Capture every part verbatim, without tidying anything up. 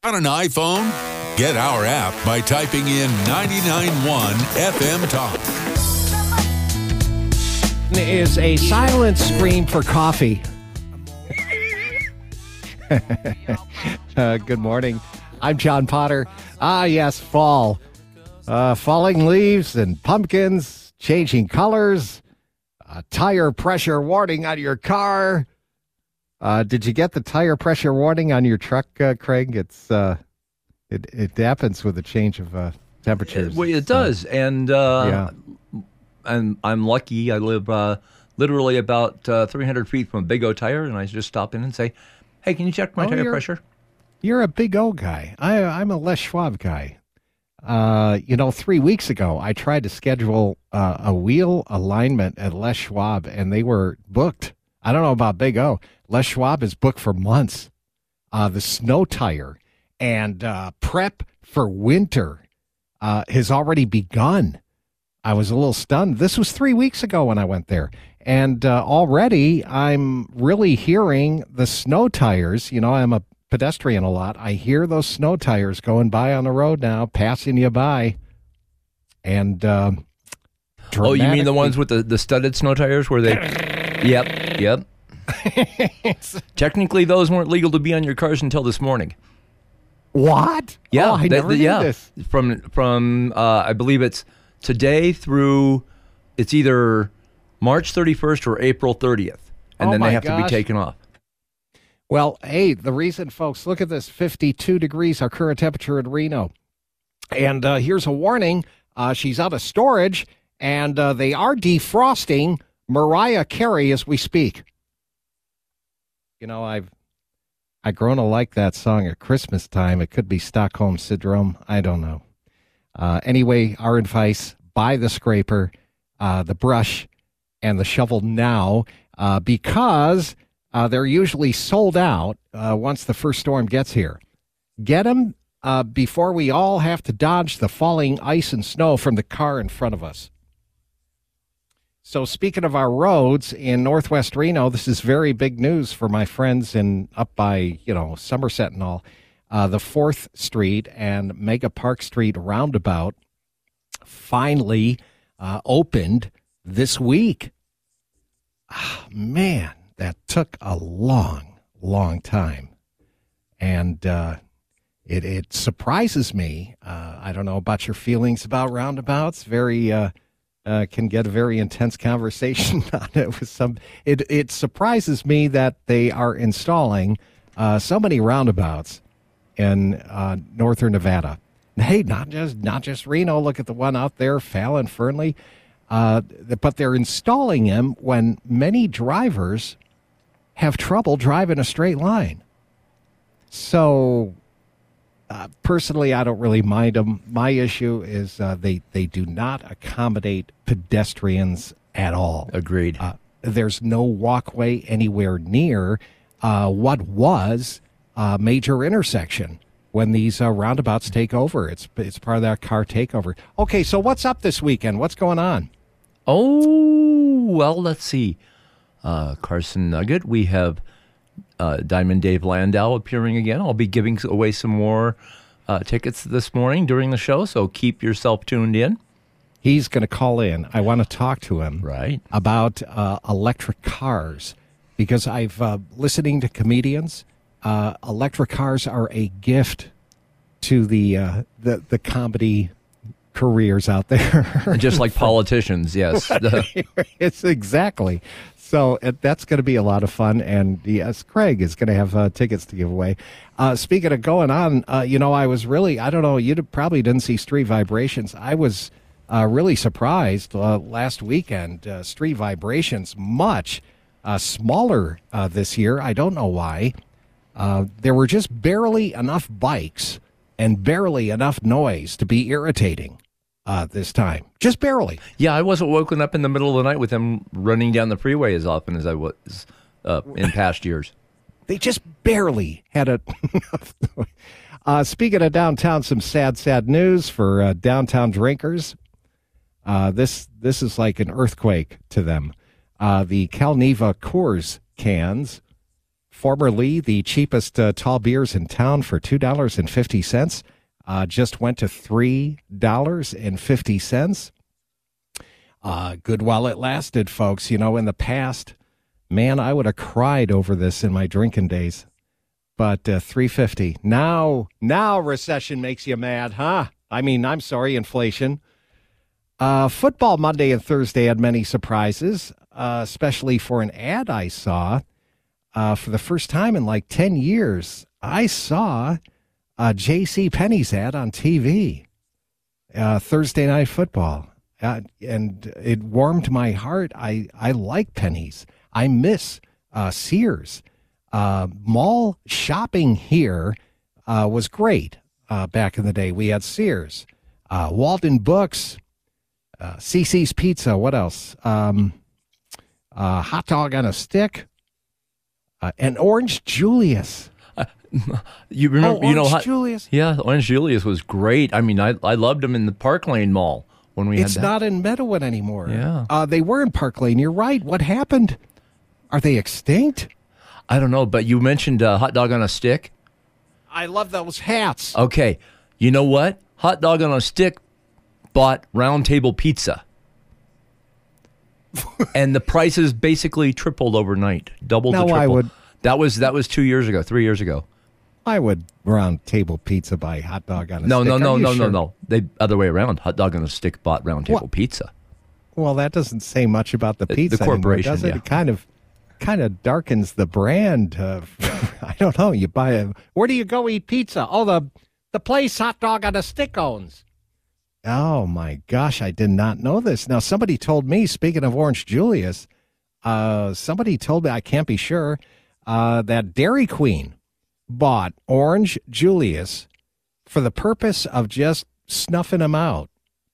On an iPhone? Get our app by typing in ninety-nine point one F M Talk. Is a silent scream for coffee. uh, good morning. I'm John Potter. Ah, yes, fall. Uh, falling leaves and pumpkins, changing colors, a tire pressure warning on your car. Uh, did you get the tire pressure warning on your truck, uh, Craig? It's uh, it it happens with a change of uh, temperatures. Well, it does, so, and uh, yeah. I'm I'm lucky. I live uh, literally about uh, three hundred feet from a Big O tire, and I just stop in and say, "Hey, can you check my oh, tire you're, pressure?" You're a Big O guy. I, I'm a Les Schwab guy. Uh, you know, three weeks ago, I tried to schedule uh, a wheel alignment at Les Schwab, and they were booked. I don't know about Big O. Les Schwab is booked for months. Uh, the snow tire and uh, prep for winter uh, has already begun. I was a little stunned. This was three weeks ago when I went there. And uh, already I'm really hearing the snow tires. You know, I'm a pedestrian a lot. I hear those snow tires going by on the road now, passing you by. And uh, oh, you mean the ones with the, the studded snow tires where they... Yep, yep. Technically, those weren't legal to be on your cars until this morning. What? Yeah, oh, I they, never they, knew yeah. this. From, from uh, I believe it's today through, it's either March thirty-first or April thirtieth, and oh then they have gosh. to be taken off. Well, hey, the reason, folks, look at this, fifty-two degrees, our current temperature in Reno. And uh, here's a warning. Uh, she's out of storage, and uh, they are defrosting Mariah Carey as we speak. You know, I've I've grown to like that song at Christmas time. It could be Stockholm Syndrome. I don't know. Uh, anyway, our advice, buy the scraper, uh, the brush, and the shovel now uh, because uh, they're usually sold out uh, once the first storm gets here. Get them uh, before we all have to dodge the falling ice and snow from the car in front of us. So speaking of our roads in Northwest Reno, this is very big news for my friends in up by, you know, Somerset and all. Uh, the fourth Street and Mega Park Street roundabout finally uh, opened this week. Oh, man, that took a long, long time. And uh, it, it surprises me. Uh, I don't know about your feelings about roundabouts. Very... Uh, Uh, can get a very intense conversation on it with some. It it surprises me that they are installing uh, so many roundabouts in uh, northern Nevada. Hey, not just not just Reno. Look at the one out there, Fallon, Fernley. Uh, but they're installing them when many drivers have trouble driving a straight line. So. Uh, personally, I don't really mind them. My issue is uh, they, they do not accommodate pedestrians at all. Agreed. Uh, there's no walkway anywhere near uh, what was a major intersection when these uh, roundabouts take over. It's it's part of that car takeover. Okay, so what's up this weekend? What's going on? Oh, well, let's see. Uh, Carson Nugget, we have... Uh, Diamond Dave Landau appearing again. I'll be giving away some more uh, tickets this morning during the show, so keep yourself tuned in. He's going to call in. I want to talk to him right. about uh, electric cars because I've uh, listening to comedians. Uh, electric cars are a gift to the uh, the the comedy careers out there. Just like politicians, yes. It's exactly. So uh, that's going to be a lot of fun. And yes, Craig is going to have uh, tickets to give away. Uh, speaking of going on, uh, you know, I was really, I don't know, you probably didn't see Street Vibrations. I was uh, really surprised uh, last weekend. Uh, Street Vibrations, much uh, smaller uh, this year. I don't know why. Uh, there were just barely enough bikes and barely enough noise to be irritating. Uh, this time. Just barely. Yeah, I wasn't woken up in the middle of the night with them running down the freeway as often as I was uh, in past years. They just barely had a... uh, speaking of downtown, some sad, sad news for uh, downtown drinkers. Uh, this this is like an earthquake to them. Uh, the Calneva Coors cans formerly the cheapest uh, tall beers in town for two dollars and fifty cents, uh, just went to three dollars and fifty cents. Uh, good while it lasted, folks. You know, in the past, man, I would have cried over this in my drinking days. But uh, three fifty now. Now recession makes you mad, huh? I mean, I'm sorry, inflation. Uh, football Monday and Thursday had many surprises, uh, especially for an ad I saw. Uh, for the first time in like ten years, I saw a J C Penney's ad on T V. Uh, Thursday Night Football. Uh, and it warmed my heart. I, I like Penny's. I miss uh, Sears. Uh, mall shopping here uh, was great uh, back in the day. We had Sears, uh, Walden Books, uh, C C's Pizza. What else? Um, uh, hot dog on a stick, uh, and Orange Julius. Uh, you remember? Oh, you know, Orange hot, Julius. Yeah, Orange Julius was great. I mean, I I loved them in the Park Lane Mall when we It's had that. not in Meadowood anymore. Yeah. Uh, they were in Park Lane. You're right. What happened? Are they extinct? I don't know, but you mentioned uh, hot dog on a stick. I love those hats. Okay, you know what? Hot dog on a stick bought Round Table Pizza. And the prices basically tripled overnight, doubled No, to triple. I would- That was that was two years ago, three years ago. I would Round Table Pizza buy hot dog on a No, stick. no, Are no, you no, sure? no, no. They other way around. Hot dog on a stick bought Round Table What? Pizza. Well, that doesn't say much about the The- pizza the corporation, anymore, does it? yeah. It kind of, kind of darkens the brand. Of, I don't know. You buy a. Where do you go eat pizza? Oh, the the place Hot Dog on a Stick owns. Oh my gosh, I did not know this. Now somebody told me. Speaking of Orange Julius, uh, somebody told me, I can't be sure, uh, that Dairy Queen bought Orange Julius for the purpose of just snuffing them out.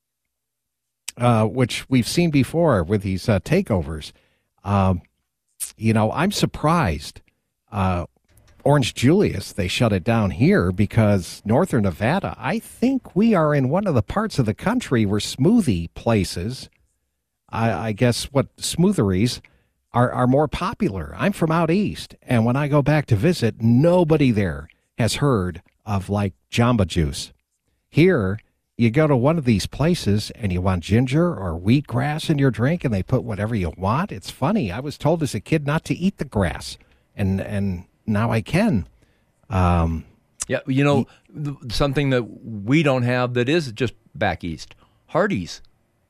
Uh, which we've seen before with these uh, takeovers. Um, you know, I'm surprised. Uh, Orange Julius, they shut it down here because Northern Nevada, I think we are in one of the parts of the country where smoothie places, I, I guess what smootheries, are, are more popular. I'm from out east, and when I go back to visit, nobody there has heard of like Jamba Juice. Here, you go to one of these places and you want ginger or wheatgrass in your drink and they put whatever you want. It's funny. I was told as a kid not to eat the grass, and and now I can. Um, Yeah, you know, th- something that we don't have that is just back east. Hardee's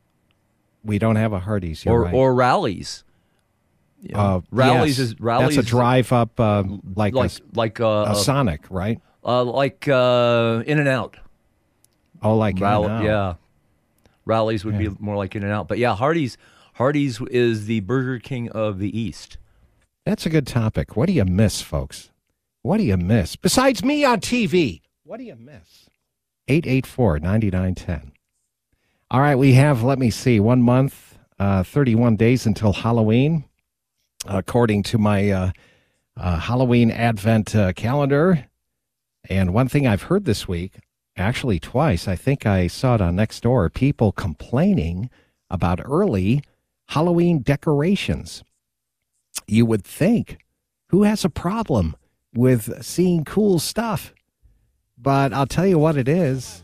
we don't have a Hardee's. You're or right. or Rallies. You know, Uh, Rallies yes, is Rallies That's a drive up uh, like, like a, like uh, a Sonic, right? uh, like uh, In and Out. Oh, like Rall- In-N-Out. yeah, Rallies would Yeah. be more like In and Out, but yeah, Hardee's Hardee's is the Burger King of the East. That's a good topic. What do you miss, folks? What do you miss? Besides me on T V, what do you miss? eight eight four, nine nine one zero. All right, we have, let me see, one month, uh, thirty-one days until Halloween, according to my uh, uh, Halloween Advent uh, calendar. And one thing I've heard this week, actually twice, I think I saw it on Nextdoor, people complaining about early Halloween decorations. You would think, who has a problem with seeing cool stuff? But I'll tell you what it is.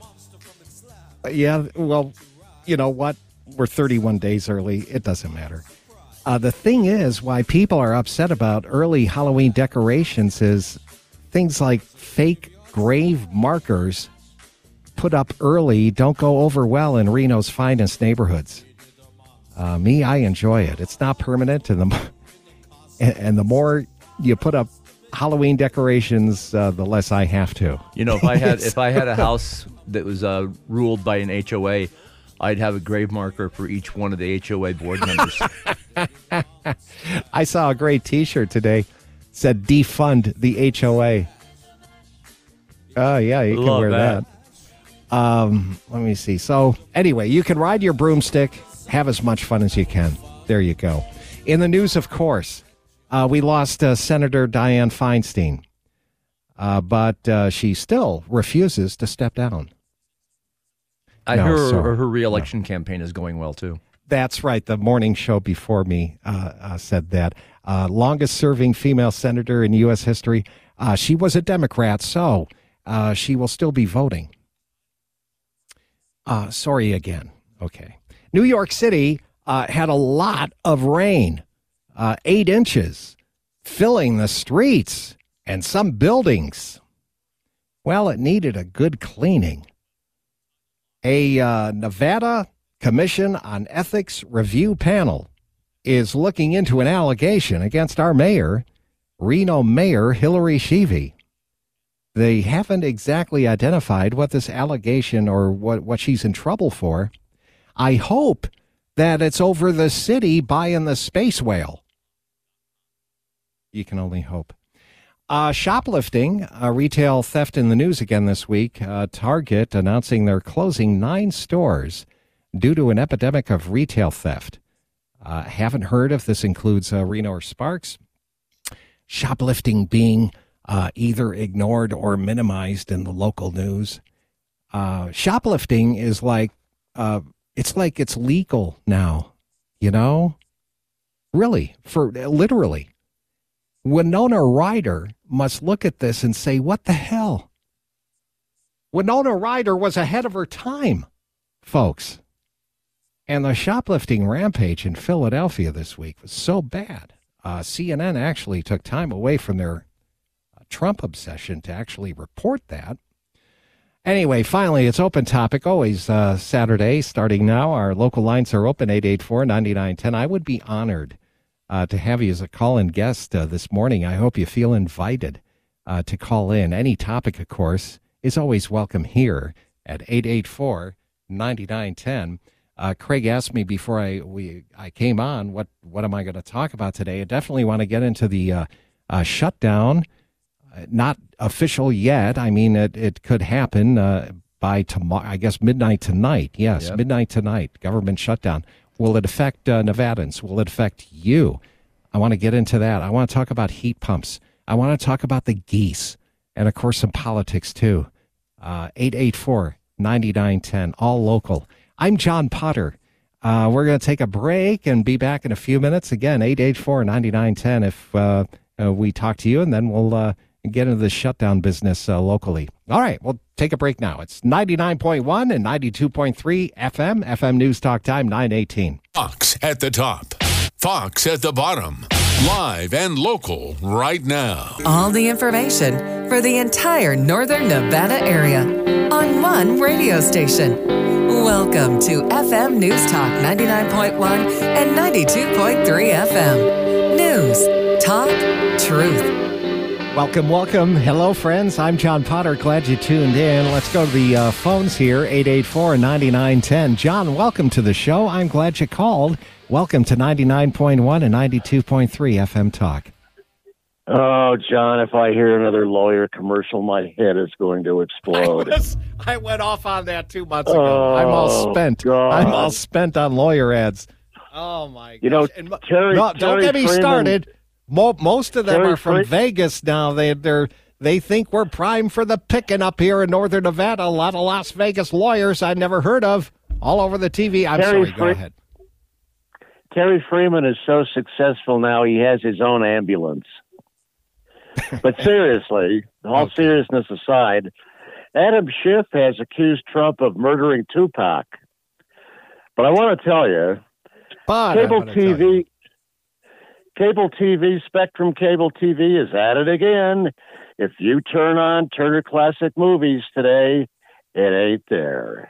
Yeah, well, you know what? We're thirty-one days early. It doesn't matter. Uh, the thing is, why people are upset about early Halloween decorations is things like fake grave markers put up early don't go over well in Reno's finest neighborhoods. Uh, me, I enjoy it. It's not permanent, and the and, and the more you put up Halloween decorations, uh, the less I have to. You know, if I had if I had a house that was uh, ruled by an H O A, I'd have a grave marker for each one of the H O A board members. I saw a great T-shirt today. It said defund the H O A. Oh yeah, you can Love wear that. that. Um, let me see. So anyway, you can ride your broomstick, have as much fun as you can. There you go. In the news, of course, uh, we lost uh, Senator Dianne Feinstein, uh, but uh, she still refuses to step down. I No, heard so- her, her reelection campaign is going well too. That's right. The morning show before me uh, uh, said that. uh, longest-serving female senator in U S history. Uh, she was a Democrat, so uh, she will still be voting. Uh, sorry again. Okay. New York City uh, had a lot of rain, uh, eight inches, filling the streets and some buildings. Well, it needed a good cleaning. A uh, Nevada Commission on Ethics review panel is looking into an allegation against our mayor, Reno Mayor Hillary Sheevey. They haven't exactly identified what this allegation or what, what she's in trouble for. I hope that it's over the city buying the space whale. You can only hope. Uh, shoplifting, uh, retail theft in the news again this week. Uh, Target announcing they're closing nine stores due to an epidemic of retail theft. Uh, haven't heard if this includes uh, Reno or Sparks. Shoplifting being uh, either ignored or minimized in the local news. Uh, shoplifting is like, uh, it's like it's legal now, you know? Really, for literally. Winona Ryder must look at this and say, what the hell? Winona Ryder was ahead of her time, folks. And the shoplifting rampage in Philadelphia this week was so bad. Uh, C N N actually took time away from their uh, Trump obsession to actually report that. Anyway, finally, it's Open Topic, always uh, Saturday, starting now. Our local lines are open, eight eight four, nine nine one zero. I would be honored uh, to have you as a call-in guest uh, this morning. I hope you feel invited uh, to call in. Any topic, of course, is always welcome here at eight eight four, nine nine one zero. Uh, Craig asked me before I we I came on, what, what am I going to talk about today? I definitely want to get into the uh, uh, shutdown. Uh, not official yet. I mean, it, it could happen uh, by tomorrow, I guess midnight tonight. Yes, yep. Midnight tonight, government shutdown. Will it affect uh, Nevadans? Will it affect you? I want to get into that. I want to talk about heat pumps. I want to talk about the geese. And, of course, some politics, too. Uh, eight eight four, nine nine one zero, all local. I'm John Potter. Uh, we're going to take a break and be back in a few minutes. Again, eight eight four, nine nine one zero if uh, uh, we talk to you, and then we'll uh, get into the shutdown business uh, locally. All right, we'll take a break now. It's ninety-nine point one and ninety-two point three F M, F M News Talk Time, nine eighteen. Fox at the top, Fox at the bottom, live and local right now. All the information for the entire northern Nevada area on one radio station. Welcome to F M News Talk ninety-nine point one and ninety-two point three F M. News, talk, truth. Welcome, welcome. Hello, friends. I'm John Potter. Glad you tuned in. Let's go to the uh, phones here, eight eight four, nine nine one zero. John, welcome to the show. I'm glad you called. Welcome to ninety-nine point one and ninety-two point three F M Talk. Oh, John, if I hear another lawyer commercial, my head is going to explode. I, was, I went off on that two months ago. Oh, I'm all spent. God. I'm all spent on lawyer ads. Oh, my God. You know, and, Terry, no, Terry don't get me Freeman, started. Mo- most of them Terry are from Fre- Vegas now. They they're they think we're prime for the picking up here in northern Nevada. A lot of Las Vegas lawyers I've never heard of all over the T V. I'm Terry sorry. Go Fre- ahead. Terry Freeman is so successful now, he has his own ambulance. But seriously, all Okay. seriousness aside, Adam Schiff has accused Trump of murdering Tupac. But I want to tell you, But cable I'm gonna T tell you. V, cable T V, Spectrum Cable T V is at it again. If you turn on Turner Classic Movies today, it ain't there.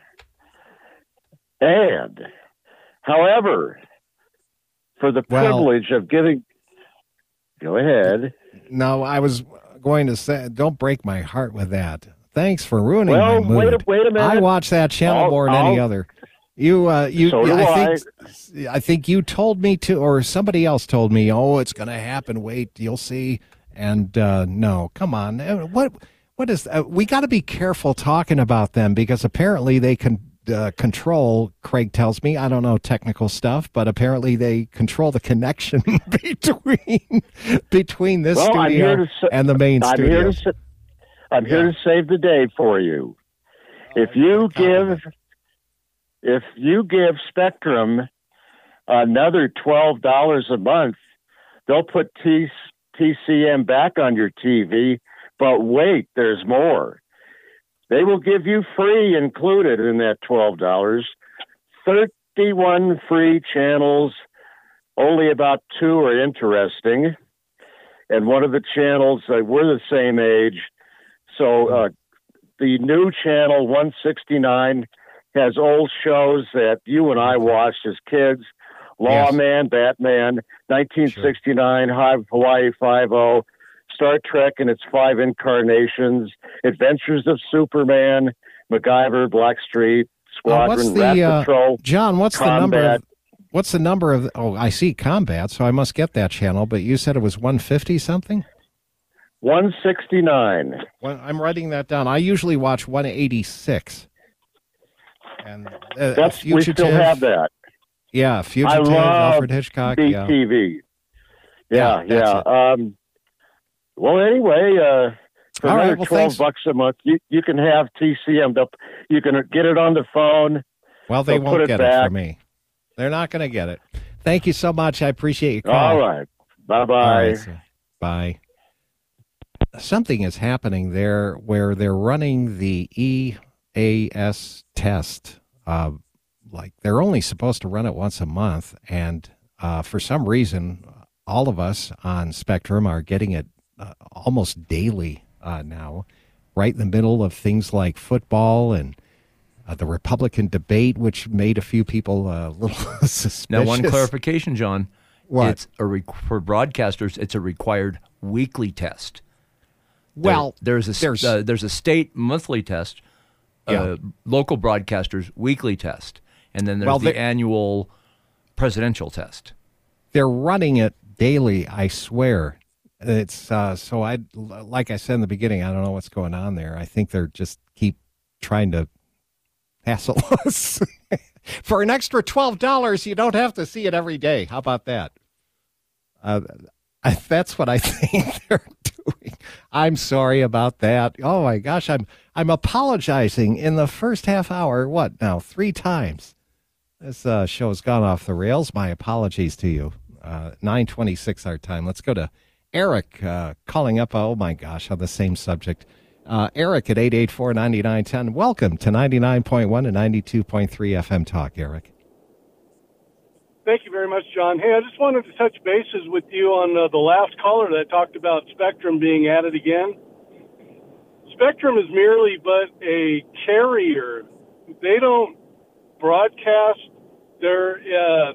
And, however, for the Well- privilege of giving, go ahead. No, I was going to say, don't break my heart with that. Thanks for ruining Well, my mood. wait a- wait a minute. I watch that channel I'll- more than any I'll- other. You, uh, you, So do I think, I think you told me to, or somebody else told me, oh, it's going to happen. Wait, you'll see. And uh, no, come on. Uh, What, what is? Uh, we got to be careful talking about them because apparently they can uh, control. Craig tells me, I don't know technical stuff, but apparently they control the connection between between this Well, I'm studio here to sa- and the main I'm studio. here to sa- I'm here Yeah. to save the day for you. If you give, if you give Spectrum another twelve dollars a month they'll put T- TCM back on your T V, but wait, there's more. They will give you free included in that twelve dollars, thirty-one free channels. Only about two are interesting. And one of the channels, uh, we're the same age. So uh, the new channel one sixty-nine has old shows that you and I watched as kids. Lawman, yes. Batman, nineteen sixty-nine, sure. Hawaii Five-O, Star Trek and its five incarnations, Adventures of Superman, MacGyver, Blackstreet, Squadron, uh, the, Rat uh, Patrol, John, what's Combat. the number of, what's the number of, oh, I see Combat, so I must get that channel, but you said it was one fifty something? one sixty-nine. Well, I'm writing that down. I usually watch one eighty-six. And uh, That's, we still have that. Yeah, Fugitive, I love Alfred Hitchcock. B T V. Yeah, Yeah, yeah. yeah. Um, well, anyway, uh, for All another right, well, twelve thanks. bucks a month, you, you can have T C M. They'll, you can get it on the phone. Well, they They'll won't put get it, it back. from me. They're not going to get it. Thank you so much. I appreciate your call. All right. Bye-bye. All right, so, bye. Something is happening there where they're running the E A S test. Uh, like they're only supposed to run it once a month, and uh, for some reason, all of us on Spectrum are getting it uh, almost daily uh, now, right in the middle of things like football and uh, the Republican debate, which made a few people uh, a little suspicious. Now, one clarification, John. What? It's a re- for broadcasters, it's a required weekly test. Well, there, there's a there's, uh, there's a state monthly test, yeah. uh, local broadcasters weekly test, and then there's well, the annual presidential test. They're running it daily, I swear. It's uh, so I like I said in the beginning, I don't know what's going on there. I think they're just keep trying to hassle us. For an extra twelve dollars, you don't have to see it every day. How about that? Uh, I, that's what I think they're doing. I'm sorry about that. Oh my gosh, I'm I'm apologizing in the first half hour. What now? Three times. This uh, show has gone off the rails. My apologies to you. Uh, nine twenty-six our time. Let's go to Eric uh, calling up. Oh my gosh, on the same subject. Uh, Eric at eight eight four, nine nine one zero. Welcome to ninety-nine point one and ninety-two point three F M Talk, Eric. Thank you very much, John. Hey, I just wanted to touch bases with you on uh, the last caller that talked about Spectrum being added again. Spectrum is merely but a carrier. They don't broadcast. They're, uh,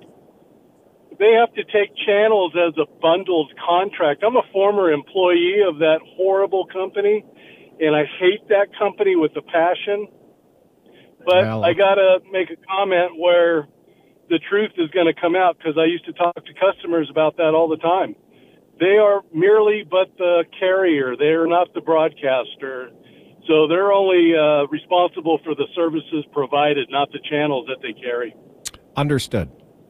they have to take channels as a bundled contract. I'm a former employee of that horrible company, and I hate that company with a passion. But well, I got to make a comment where the truth is going to come out, because I used to talk to customers about that all the time. They are merely but the carrier. They're not the broadcaster. So they're only uh, responsible for the services provided, not the channels that they carry. Understood.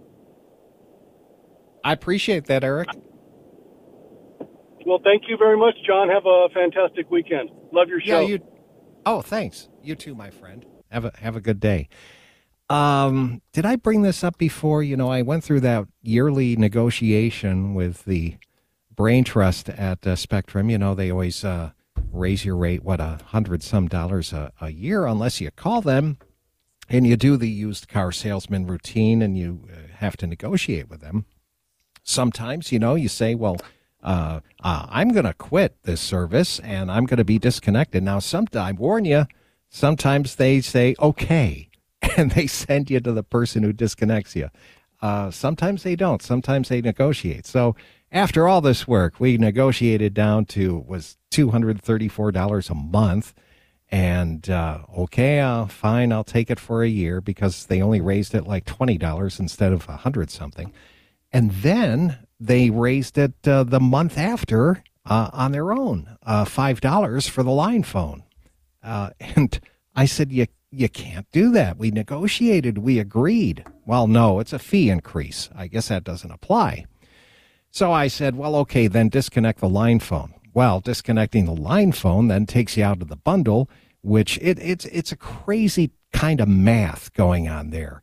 I appreciate that, Eric. Well, thank you very much, John. Have a fantastic weekend. Love your show. Yeah, you. Oh, thanks. You too, my friend. Have a have a good day. Um, did I bring this up before? You know, I went through that yearly negotiation with the Brain Trust at uh, Spectrum. You know, they always uh, raise your rate, what, a hundred some dollars a, a year, unless you call them and you do the used car salesman routine and you uh, have to negotiate with them. Sometimes, you know, you say, well, uh, uh, I'm going to quit this service and I'm going to be disconnected. Now, sometimes, I warn you, sometimes they say, okay, and they send you to the person who disconnects you. Uh, sometimes they don't. Sometimes they negotiate. So after all this work, we negotiated down to was two hundred thirty-four dollars a month. And, uh, okay, uh, fine, I'll take it for a year, because they only raised it like twenty dollars instead of a hundred something. And then they raised it uh, the month after uh, on their own, uh, five dollars for the line phone. Uh, and I said, you you can't do that. We negotiated. We agreed. Well, no, it's a fee increase. I guess that doesn't apply. So I said, well, okay, then disconnect the line phone. Well, disconnecting the line phone then takes you out of the bundle, which it, it's it's a crazy kind of math going on there.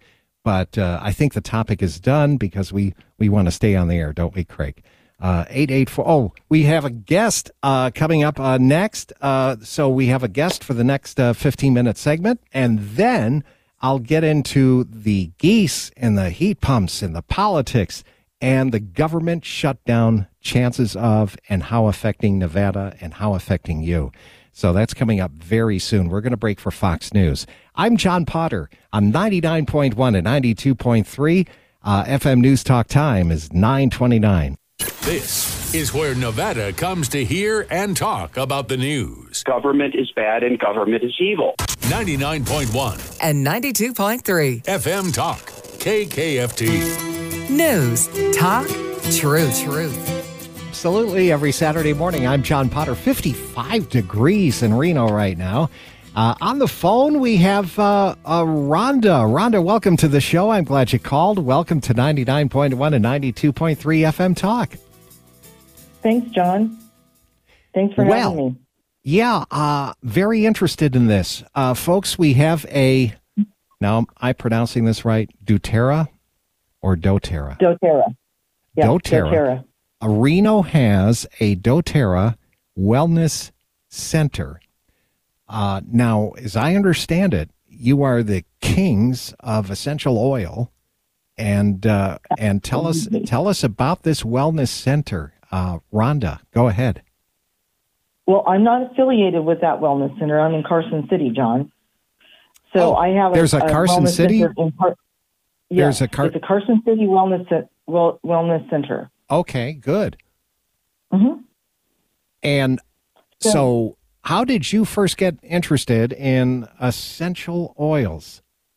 but uh, I think the topic is done because we, we want to stay on the air, don't we, Craig? Uh, eight eight four. Oh, we have a guest uh, coming up uh, next. Uh, so we have a guest for the next uh, fifteen minute segment. And then I'll get into the geese and the heat pumps and the politics and the government shutdown chances of and how affecting Nevada and how affecting you. So that's coming up very soon. We're going to break for Fox News. I'm John Potter on ninety-nine point one and ninety-two point three. Uh, F M News Talk time is nine twenty-nine. This is where Nevada comes to hear and talk about the news. Government is bad and government is evil. ninety-nine point one and ninety-two point three. F M Talk, K K F T. News, talk, truth, truth. Absolutely. Every Saturday morning, I'm John Potter. fifty-five degrees in Reno right now. Uh, on the phone, we have uh, uh, Rhonda. Rhonda, welcome to the show. I'm glad you called. Welcome to ninety-nine point one and ninety-two point three F M Talk. Thanks, John. Thanks for well, having me. Yeah, uh, very interested in this. Uh, folks, we have a, now am I pronouncing this right, doTERRA or doTERRA? doTERRA. Yeah, doTERRA. doTERRA. Uh, Reno has a doTERRA Wellness Center. Uh, now, as I understand it, you are the kings of essential oil, and uh, and tell us tell us about this wellness center, uh, Rhonda. Go ahead. Well, I'm not affiliated with that wellness center. I'm in Carson City, John. So Oh, I have there's a a Carson wellness City? center in Car- yeah, There's a Car- it's a Carson City Wellness Ce- well, Wellness Center. Okay, good. Mm-hmm. And So- so, how did you first get interested in essential oils?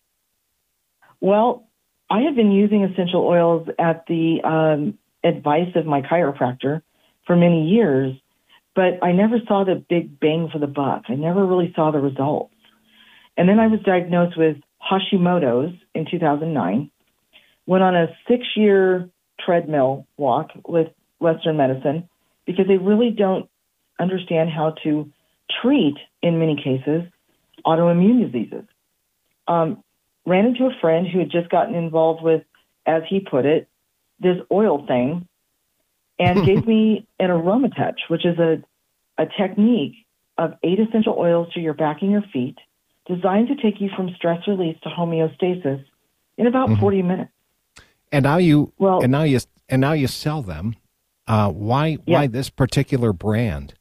Well, I have been using essential oils at the um, advice of my chiropractor for many years, but I never saw the big bang for the buck. I never really saw the results. And then I was diagnosed with Hashimoto's in two thousand nine, went on a six-year treadmill walk with Western medicine because they really don't understand how to treat, in many cases, autoimmune diseases. Um, ran into a friend who had just gotten involved with, as he put it, this oil thing, and gave me an aroma touch, which is a, a technique of eight essential oils to your back and your feet, designed to take you from stress release to homeostasis in about Mhm. forty minutes. And now you Well- and now you and now you sell them. Uh, why Yeah. why this particular brand?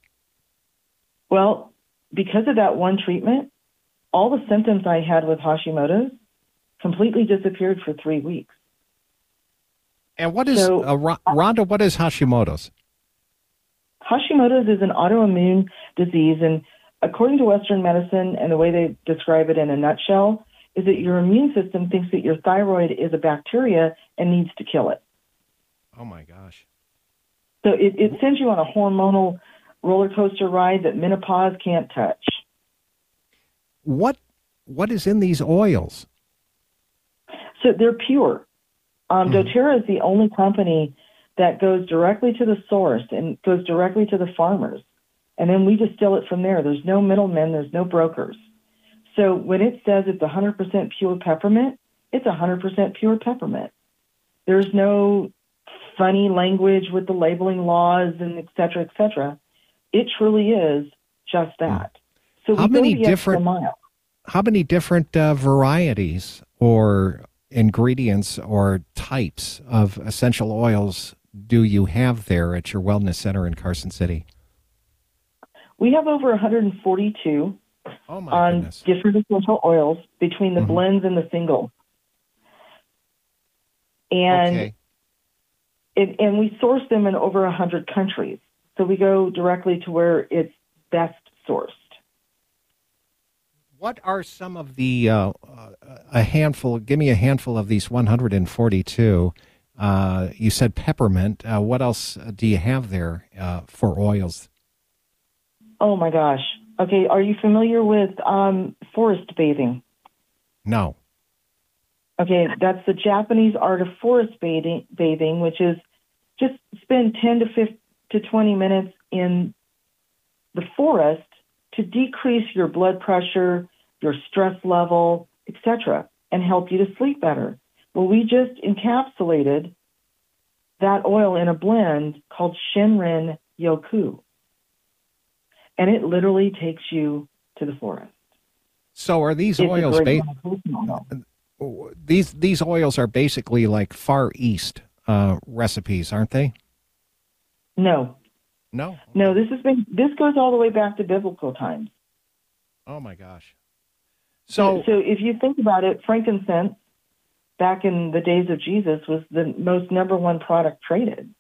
Well, because of that one treatment, all the symptoms I had with Hashimoto's completely disappeared for three weeks. And what is So- uh, Ro- Rhonda? What is Hashimoto's? Hashimoto's is an autoimmune disease, and according to Western medicine and the way they describe it in a nutshell, is that your immune system thinks that your thyroid is a bacteria and needs to kill it. Oh my gosh! So it, it sends you on a hormonal roller coaster ride that menopause can't touch. What what is in these oils? So they're pure. Um, Mhm. doTERRA is the only company that goes directly to the source and goes directly to the farmers. And then we distill it from there. There's no middlemen. There's no brokers. So when it says it's one hundred percent pure peppermint, it's one hundred percent pure peppermint. There's no funny language with the labeling laws and et cetera, et cetera. It truly is just that. So we How go many the extra different- mile. How many different uh, varieties or ingredients or types of essential oils do you have there at your wellness center in Carson City? We have over one hundred forty-two Oh my on goodness! different essential oils between the Mhm. blends and the single. And Okay. it, and we source them in over one hundred countries. So we go directly to where it's best sourced. What are some of the uh, uh, a handful? Give me a handful of these one hundred forty-two. Uh, you said peppermint. Uh, what else do you have there uh, for oils? Oh my gosh. Okay, are you familiar with um, forest bathing? No. Okay, that's the Japanese art of forest bathing, bathing which is just spend ten to fifteen to twenty minutes in the forest to decrease your blood pressure, your stress level, et cetera, and help you to sleep better. Well, we just encapsulated that oil in a blend called Shinrin Yoku. And it literally takes you to the forest. So are these It's oils a great ba- medicinal oil. these these oils are basically like Far East uh, recipes, aren't they? No, No. no. This has been this goes all the way back to biblical times. Oh my gosh. So so if you think about it, frankincense back in the days of Jesus was the most number one product traded,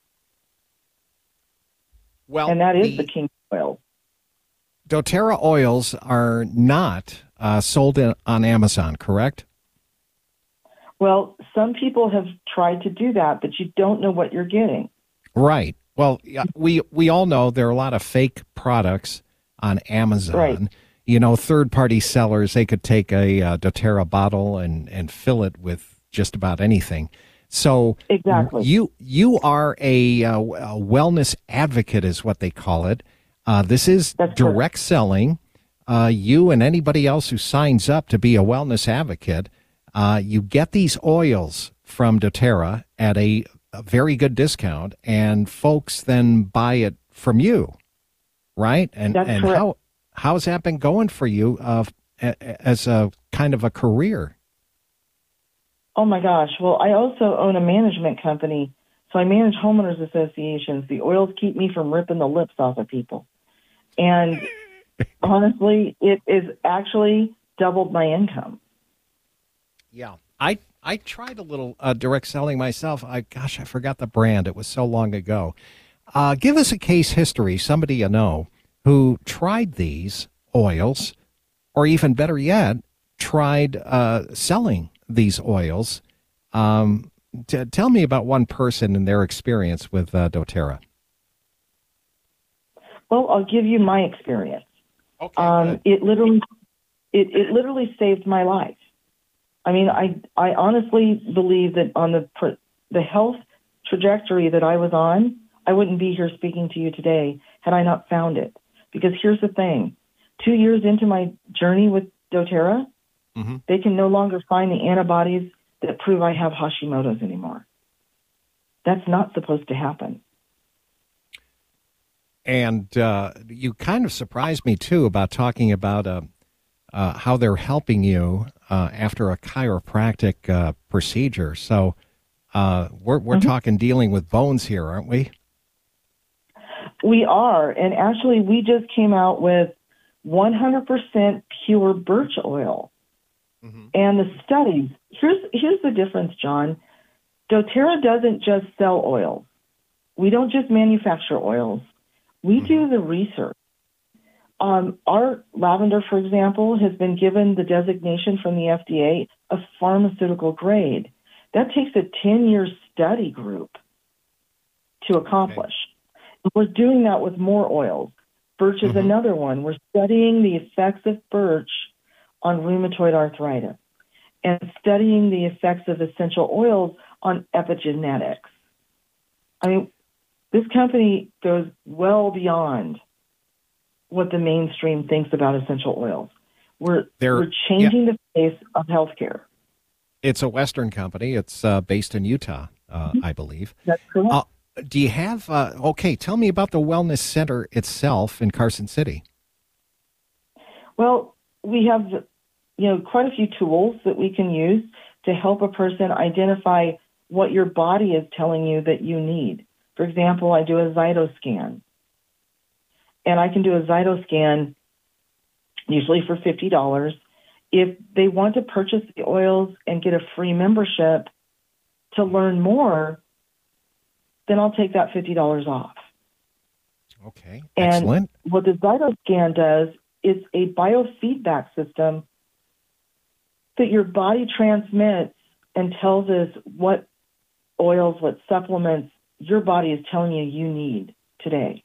well, and that is the, the king oil. doTERRA oils are not uh, sold in, on Amazon, correct? Well, some people have tried to do that, but you don't know what you're getting. Right. Well, yeah, we we all know there are a lot of fake products on Amazon. Right. You know, third-party sellers, they could take a uh, doTERRA bottle and, and fill it with just about anything. So exactly, you you are a, uh, a wellness advocate, is what they call it. Uh, this is That's direct correct. selling. Uh, you and anybody else who signs up to be a wellness advocate, uh, you get these oils from doTERRA at a, a very good discount, and folks then buy it from you, right? And That's and correct. how how's that been going for you uh, as a kind of a career? Oh my gosh. Well, I also own a management company, so I manage homeowners associations. The oils keep me from ripping the lips off of people. And honestly, it is actually doubled my income. Yeah. I I tried a little uh, direct selling myself. I gosh, I forgot the brand. It was so long ago. Uh, give us a case history, somebody you know who tried these oils, or even better yet, tried uh, selling these oils. Um, t- tell me about one person and their experience with uh, doTERRA. Well, I'll give you my experience. Okay. Um, it literally, it, it literally saved my life. I mean, I I honestly believe that on the pr- the health trajectory that I was on, I wouldn't be here speaking to you today had I not found it. Because here's the thing: two years into my journey with doTERRA, mm-hmm. they can no longer find the antibodies that prove I have Hashimoto's anymore. That's not supposed to happen. And uh, you kind of surprised me, too, about talking about uh, uh, how they're helping you uh, after a chiropractic uh, procedure. So uh, we're, we're Mm-hmm. talking dealing with bones here, aren't we? We are. And actually, we just came out with one hundred percent pure birch oil. Mm-hmm. And the studies, here's, here's the difference, John. doTERRA doesn't just sell oils. We don't just manufacture oils. We Mm-hmm. do the research. Um, our lavender, for example, has been given the designation from the F D A of pharmaceutical grade. That takes a ten-year study group to accomplish. Okay. We're doing that with more oils. Birch is mm-hmm. another one. We're studying the effects of birch on rheumatoid arthritis and studying the effects of essential oils on epigenetics. I mean, this company goes well beyond what the mainstream thinks about essential oils. We're, They're, we're changing yeah. the face of healthcare. It's a Western company. It's uh, based in Utah, uh, mm-hmm. I believe. That's correct. Uh, do you have, uh, okay, tell me about the Wellness Center itself in Carson City. Well, we have, you know, quite a few tools that we can use to help a person identify what your body is telling you that you need. For example, I do a Zytoscan. And I can do a Zytoscan usually for fifty dollars. If they want to purchase the oils and get a free membership to learn more, then I'll take that fifty dollars off. Okay, and excellent. What the Zytoscan does is a biofeedback system that your body transmits and tells us what oils, what supplements your body is telling you you need today.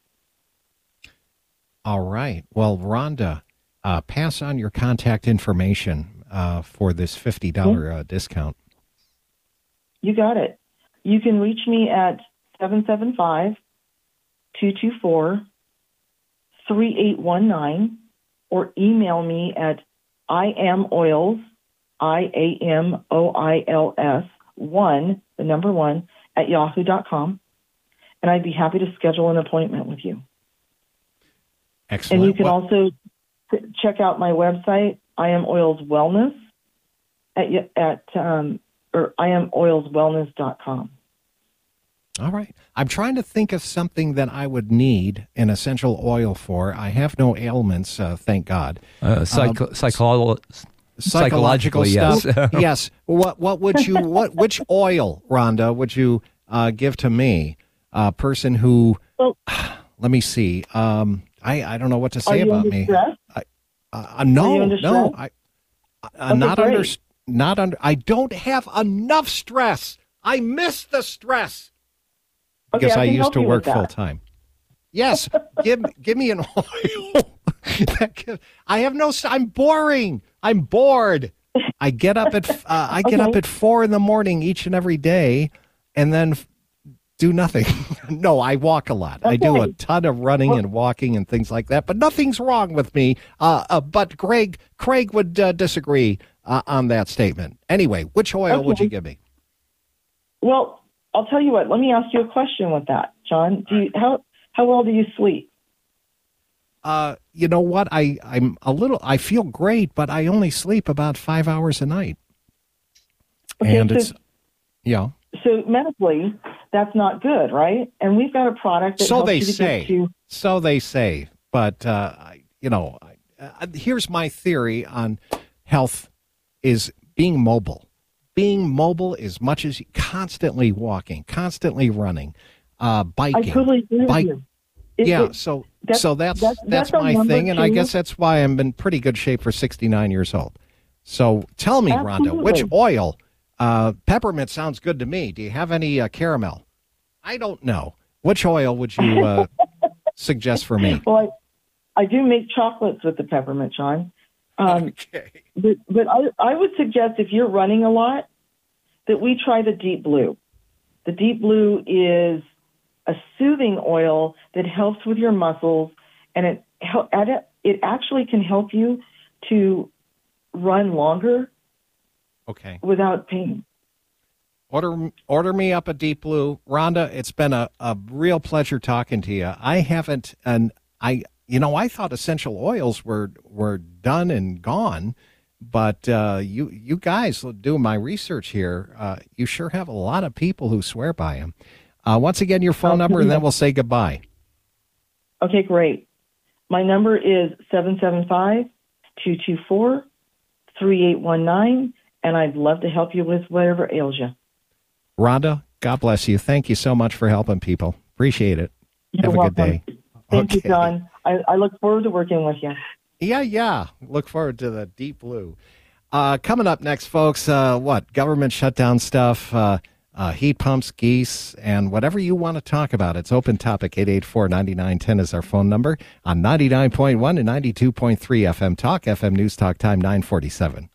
All right. Well, Rhonda, uh, pass on your contact information uh, for this fifty dollars uh, discount. You got it. You can reach me at seven seven five, two two four, three eight one nine or email me at iamoils I A M O I L S, one, the number one, at yahoo dot com. And I'd be happy to schedule an appointment with you. Excellent. And you can Well, also check out my website, I Am Oils Wellness, at, at um, or I am oils wellness dot com. all right. I'm trying to think of something that I would need an essential oil for. I have no ailments, uh, thank God. Uh, psycho- Um, psycholo- Psychological psychologically, stuff. yes. Yes. What what would you what which oil, Rhonda, would you uh, give to me? A person who Well, let me see. Um, I I don't know what to are say you about under me. stress? I, uh, no, Are you under no, stress? I, I Okay, not great. under not under. I don't have enough stress. I miss the stress Okay, because I I, can used help to you with work that. full time. Yes, give give me an oil. That gives- I have no. I'm boring. I'm bored. I get up at uh, I get up Okay. at four in the morning each and every day, and then f- do nothing. No, I walk a lot. I do a Okay. ton of running and walking and things like that. But nothing's wrong with me. Uh, uh, but Craig Craig would uh, disagree uh, on that statement. Anyway, which oil would Okay. you give me? Well, I'll tell you what. Let me ask you a question with that, John. Do you how how well do you sleep? Uh, you know what? I I'm a little. I feel great, but I only sleep about five hours a night, Okay, and so- it's yeah. So medically, that's not good, right? And we've got a product that So helps they you to say. get to. So they say. But uh, I- you know, I, uh, here's my theory on health: is being mobile. Being mobile as much as you, constantly walking, constantly running, uh, I biking. totally agree bike- with you. It- yeah. it- so that's- so that's that's- that's, that's our my number thing, and I two. guess that's why I'm in pretty good shape for sixty-nine years old. So tell me, Rhonda, which Absolutely. oil? Uh, peppermint sounds good to me. Do you have any uh, caramel? I don't know. Which oil would you uh, suggest for me? Well, I, I do make chocolates with the peppermint, John. Um, Okay. But, but I, I would suggest if you're running a lot, that we try the Deep Blue. The Deep Blue is a soothing oil that helps with your muscles, and it hel- and it it actually can help you to run longer Okay. without pain. Order order me up a Deep Blue. Rhonda, it's been a, a real pleasure talking to you. I haven't, and I, you know, I thought essential oils were were done and gone, but uh, you you guys doing my research here, uh, you sure have a lot of people who swear by them. Uh, once again, your phone number, and then we'll say goodbye. Okay, great. My number is seven seven five, two two four, three eight one nine, and I'd love to help you with whatever ails you. Rhonda, God bless you. Thank you so much for helping people. Appreciate it. You're have a welcome. good day. Thank Okay. you, John. I, I look forward to working with you. Yeah, yeah. Look forward to the Deep Blue. Uh, coming up next, folks, uh, what? Government shutdown stuff, uh, uh, heat pumps, geese, and whatever you want to talk about. It's open topic. eight eight four, nine nine one zero is our phone number on ninety-nine point one and ninety-two point three F M Talk, F M News Talk, time nine forty-seven.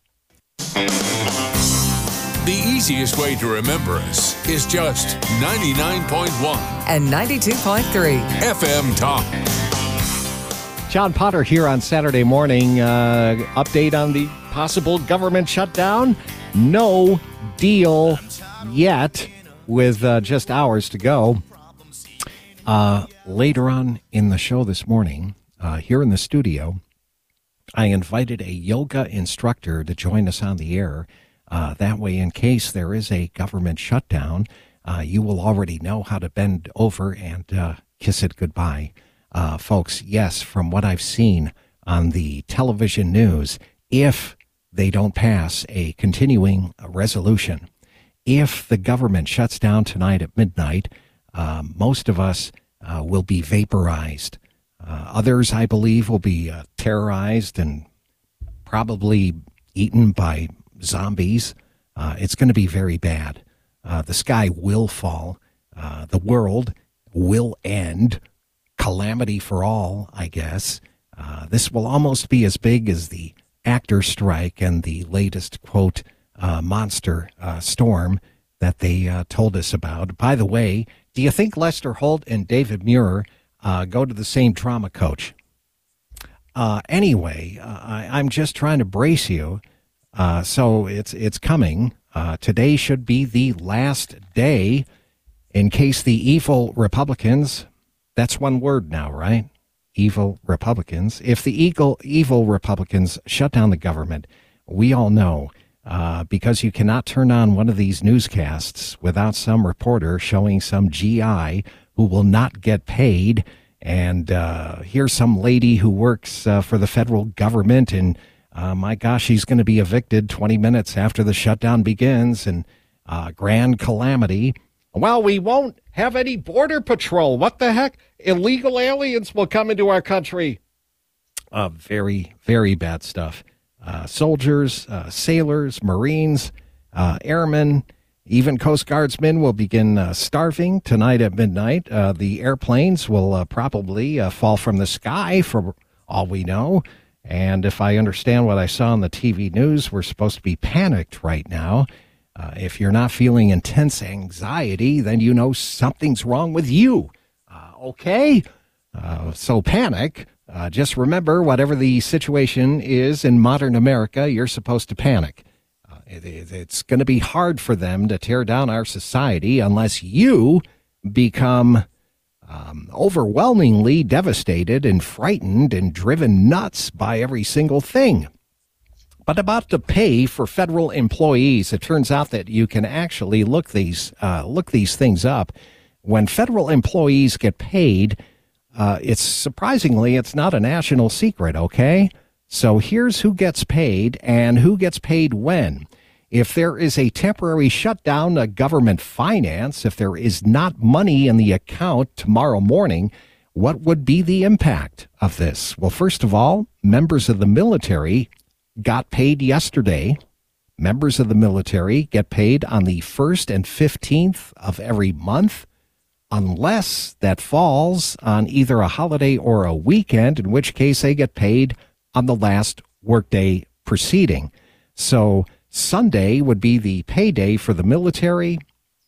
The easiest way to remember us is just ninety-nine point one and ninety-two point three. F M Talk. John Potter here on Saturday morning. Uh, update on the possible government shutdown. No deal yet, with uh, just hours to go. Uh, later on in the show this morning, uh, here in the studio, I invited a yoga instructor to join us on the air. Uh, that way, in case there is a government shutdown, uh, you will already know how to bend over and uh, kiss it goodbye. Uh, folks, yes, from what I've seen on the television news, if they don't pass a continuing resolution, if the government shuts down tonight at midnight, uh, most of us uh, will be vaporized. Uh, others, I believe, will be uh, terrorized and probably eaten by zombies. Uh, it's going to be very bad. Uh, the sky will fall. Uh, the world will end. Calamity for all, I guess. Uh, this will almost be as big as the actor strike and the latest, quote, uh, monster uh, storm that they uh, told us about. By the way, do you think Lester Holt and David Muir uh, go to the same trauma coach? Uh, anyway, uh, I, I'm just trying to brace you. Uh, so it's it's coming. Uh, today should be the last day in case the evil Republicans, that's one word now, right? Evil Republicans. If the evil, evil Republicans shut down the government, we all know, uh, because you cannot turn on one of these newscasts without some reporter showing some G I who will not get paid. And uh, here's some lady who works uh, for the federal government, and uh, my gosh, she's going to be evicted twenty minutes after the shutdown begins, and uh, grand calamity. Well, we won't have any border patrol. What the heck? Illegal aliens will come into our country. Uh, very, very bad stuff. Uh, soldiers, uh, sailors, Marines, uh, airmen, even Coast Guardsmen will begin uh, starving tonight at midnight. Uh, the airplanes will uh, probably uh, fall from the sky for all we know. And if I understand what I saw on the T V news, we're supposed to be panicked right now. Uh, if you're not feeling intense anxiety, then you know something's wrong with you. Uh, okay? Uh, so panic. Uh, just remember, whatever the situation is in modern America, you're supposed to panic. Uh, it, it, it's going to be hard for them to tear down our society unless you become um, overwhelmingly devastated and frightened and driven nuts by every single thing. But about the pay for federal employees, it turns out that you can actually look these uh, look these things up. When federal employees get paid, uh, it's surprisingly, it's not a national secret, okay? So here's who gets paid and who gets paid when. If there is a temporary shutdown of government finance, if there is not money in the account tomorrow morning, what would be the impact of this? Well, first of all, members of the military got paid yesterday. Members of the military get paid on the first and fifteenth of every month, unless that falls on either a holiday or a weekend, in which case they get paid on the last workday preceding. So Sunday would be the payday for the military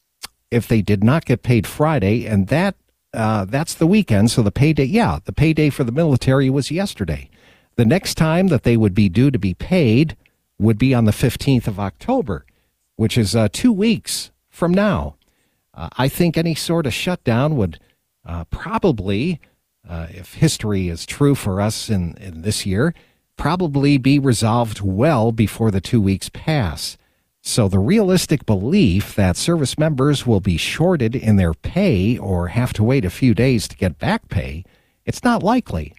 if they did not get paid Friday, and that uh, that's the weekend. So the payday, yeah, the payday for the military was yesterday. The next time that they would be due to be paid would be on the fifteenth of October, which is uh, two weeks from now. Uh, I think any sort of shutdown would uh, probably, uh, if history is true for us in, in this year, probably be resolved well before the two weeks pass. So the realistic belief that service members will be shorted in their pay or have to wait a few days to get back pay, it's not likely.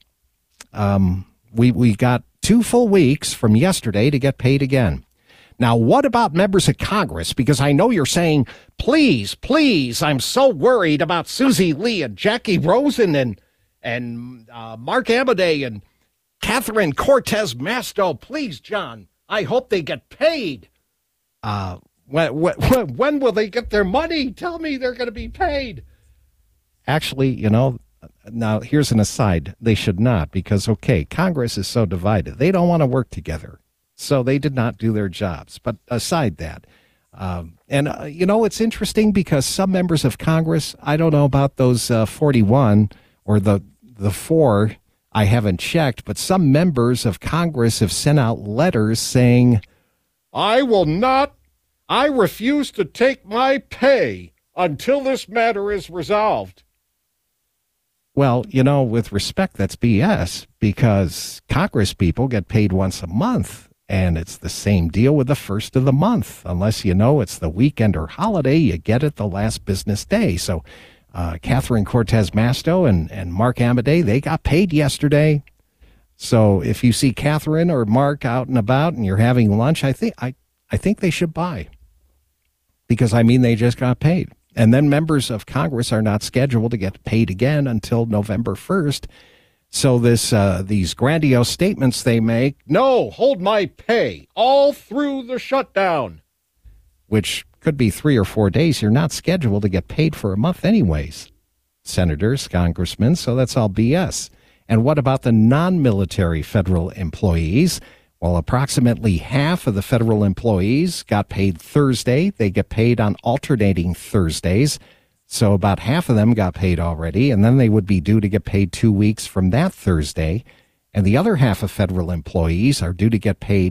Um, we, we got two full weeks from yesterday to get paid again. Now, what about members of Congress? Because I know you're saying, please, please, I'm so worried about Susie Lee and Jackie Rosen and, and uh, Mark Amadei and Catherine Cortez Masto. Please, John, I hope they get paid. Uh, when, when, when will they get their money? Tell me they're going to be paid. Actually, you know, now here's an aside. They should not, because, okay, Congress is so divided. They don't want to work together. So they did not do their jobs. But aside that, um, and, uh, you know, it's interesting because some members of Congress, I don't know about those uh, forty-one or the the four, I haven't checked, but some members of Congress have sent out letters saying, I will not, I refuse to take my pay until this matter is resolved. Well, you know, with respect, that's B S, because Congress people get paid once a month. And it's the same deal with the first of the month. Unless you know it's the weekend or holiday, you get it the last business day. So uh, Catherine Cortez Masto and, and Mark Amadei, they got paid yesterday. So if you see Catherine or Mark out and about and you're having lunch, I think I, I think they should buy. Because, I mean, they just got paid. And then members of Congress are not scheduled to get paid again until November first. So this, uh, these grandiose statements they make, no, hold my pay all through the shutdown, which could be three or four days. You're not scheduled to get paid for a month anyways, senators, congressmen, so that's all B S. And what about the non-military federal employees? Well, approximately half of the federal employees got paid Thursday. They get paid on alternating Thursdays. So about half of them got paid already, and then they would be due to get paid two weeks from that Thursday. And the other half of federal employees are due to get paid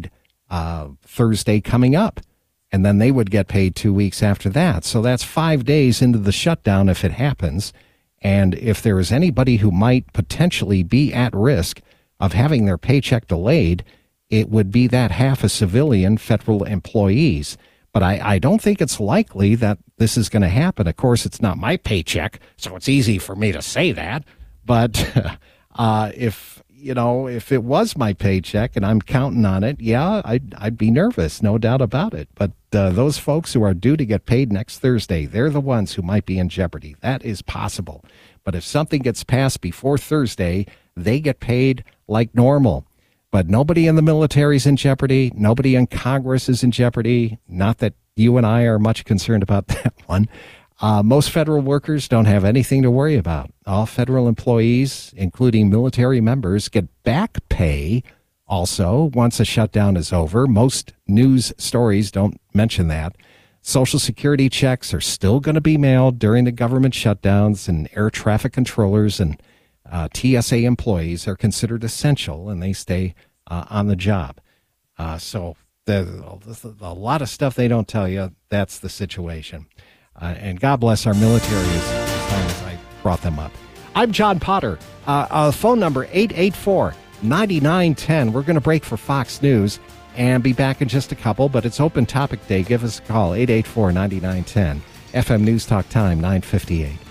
uh, Thursday coming up. And then they would get paid two weeks after that. So that's five days into the shutdown if it happens. And if there is anybody who might potentially be at risk of having their paycheck delayed, it would be that half a civilian federal employees. But I, I don't think it's likely that this is going to happen. Of course, it's not my paycheck, so it's easy for me to say that. But uh, if, you know, if it was my paycheck and I'm counting on it, yeah, I'd, I'd be nervous, no doubt about it. But uh, those folks who are due to get paid next Thursday, they're the ones who might be in jeopardy. That is possible. But if something gets passed before Thursday, they get paid like normal. But nobody in the military is in jeopardy. Nobody in Congress is in jeopardy. Not that you and I are much concerned about that one. Uh, most federal workers don't have anything to worry about. All federal employees, including military members, get back pay also once a shutdown is over. Most news stories don't mention that. Social Security checks are still going to be mailed during the government shutdowns, and air traffic controllers and uh, T S A employees are considered essential, and they stay uh, on the job. Uh, so there's a lot of stuff they don't tell you. That's the situation. Uh, and God bless our military as, as long as I brought them up. I'm John Potter. Uh, uh, phone number eight eight four, nine nine one zero. We're going to break for Fox News and be back in just a couple, but it's open topic day. Give us a call, eight eight four, nine nine one zero. F M News Talk Time, nine fifty-eight.